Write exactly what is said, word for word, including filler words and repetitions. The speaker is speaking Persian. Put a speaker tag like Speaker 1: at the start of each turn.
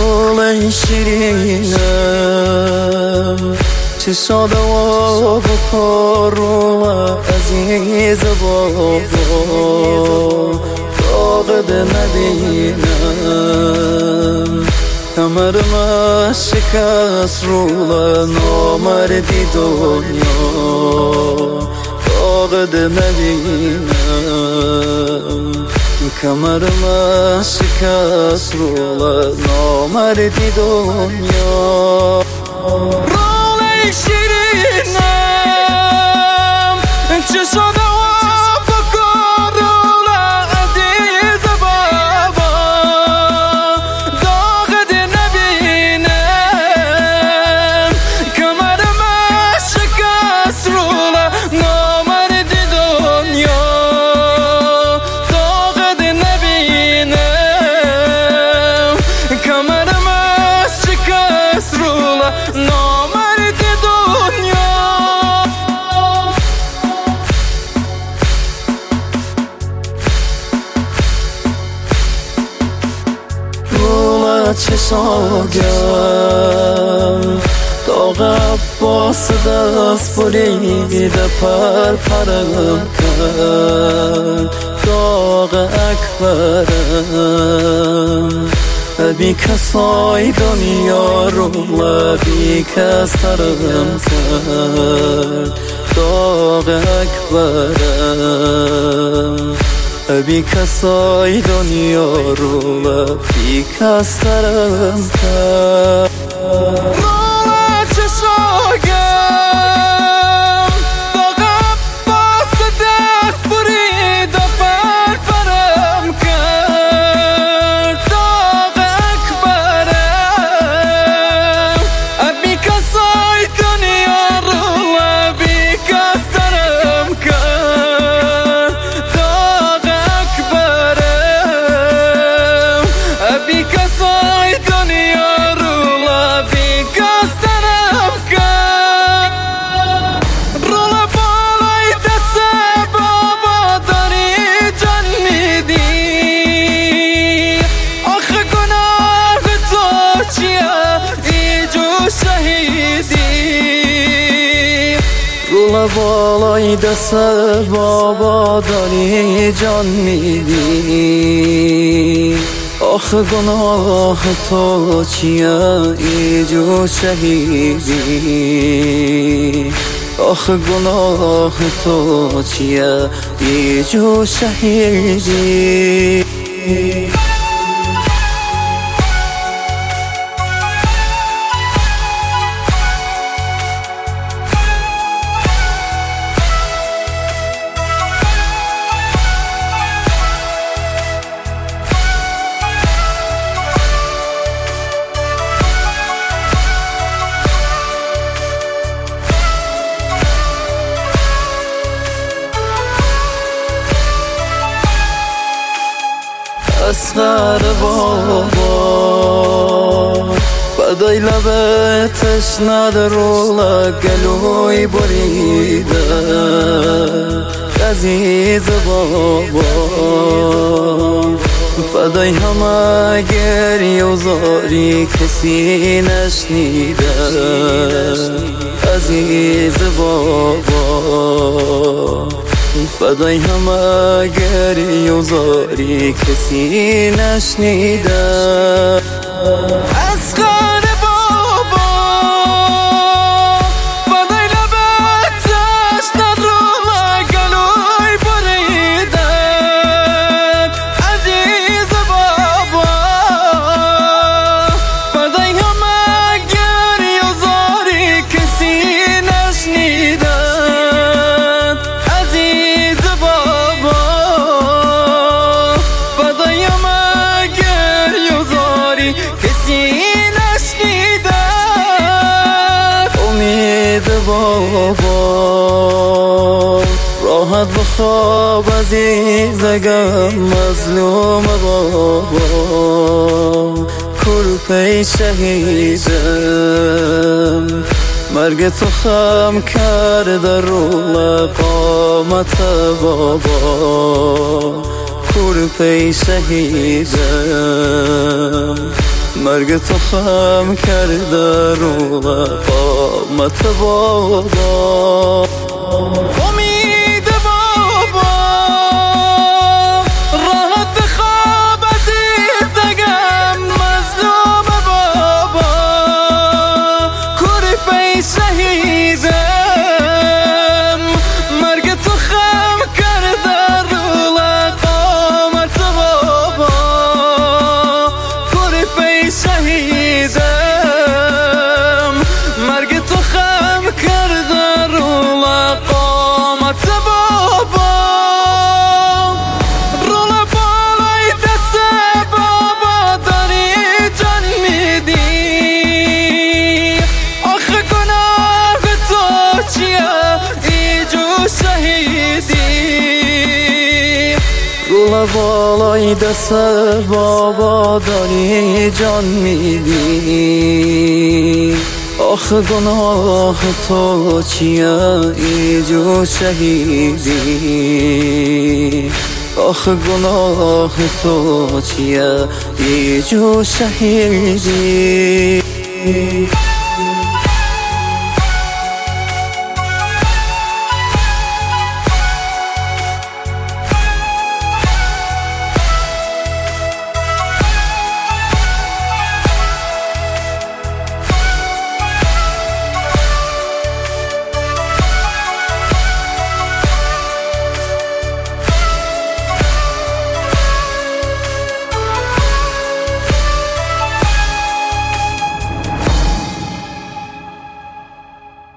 Speaker 1: روله شیرینم چشاد و بکار روله عزیز بابا طاقت نبینم کمرم شکست روله نامردی دنیا طاقت نبینم کمرم شکست روله نامردی دنیا روله شیرینم چشاد و بکار روله عزیز بابا طاقت نبینم کمرم شکست روله نامردی دنیا طاقت نبینم کمرم شکست روله نامردی دنیا روله چشاگم داغ عباس دست بریده پر پرم کرد داغ اکبرم بی کسای دنیا روله بی کس ترم کرد داغ اکبرم بی کسای دنیا روله بی کس ترم کرد روله چشاگم داغ عباس دست بریده پر پرم کرد داغ اکبرم بی کسای دنیا روله بی کس ترم کرد داغ اکبرم بی کسای دنیا روله بی کس ترم کرد روله بالای دست بابا داری جان میدی آخه گناه تو چیه ای جو شهیدی روله بالای دست بابا داری جان میدی آخه گناه تو چیه ای جو شهیدی آخه گناه تو چیه ای جو شهیدی اصغر بابا فدای لبت تشنه روله گلوی بریده عزیز بابا فدای همه گریه و زاری کسی نشنیده عزیز بابا فدای همه گریه و زاری کسی نشنیده اصغر بابا فدای لبت تشنه روله گلوی بریده عزیز بابا فدای همه گریه و زاری کسی نشنیده کسی نشنیده امید بابا راحت بخواب عزیزگم مظلوم بابا کلپی شهیدم مرگ تو خم کرده روله قامت بابا کلپی شهیدم مرگ تو خم کرده رو قامت بابا.
Speaker 2: امید بابا راحت خواب عزیزگم مظلوم بابا. کوری پی شهیدم مرگ تو خم کرده رو قامت بابا. کوری پی شهیدم مرگ تو خم کرده رو قامت بابا. رول بالای دست بابا داری جان میدی. آخه گناه تو چیه ایجو شهیدی.
Speaker 1: رول بالای دست بابا داری جان میدی. آخه گناه تو چیه ایجو شهیدی. آخه گناه تو چیه ایجو شهیدی.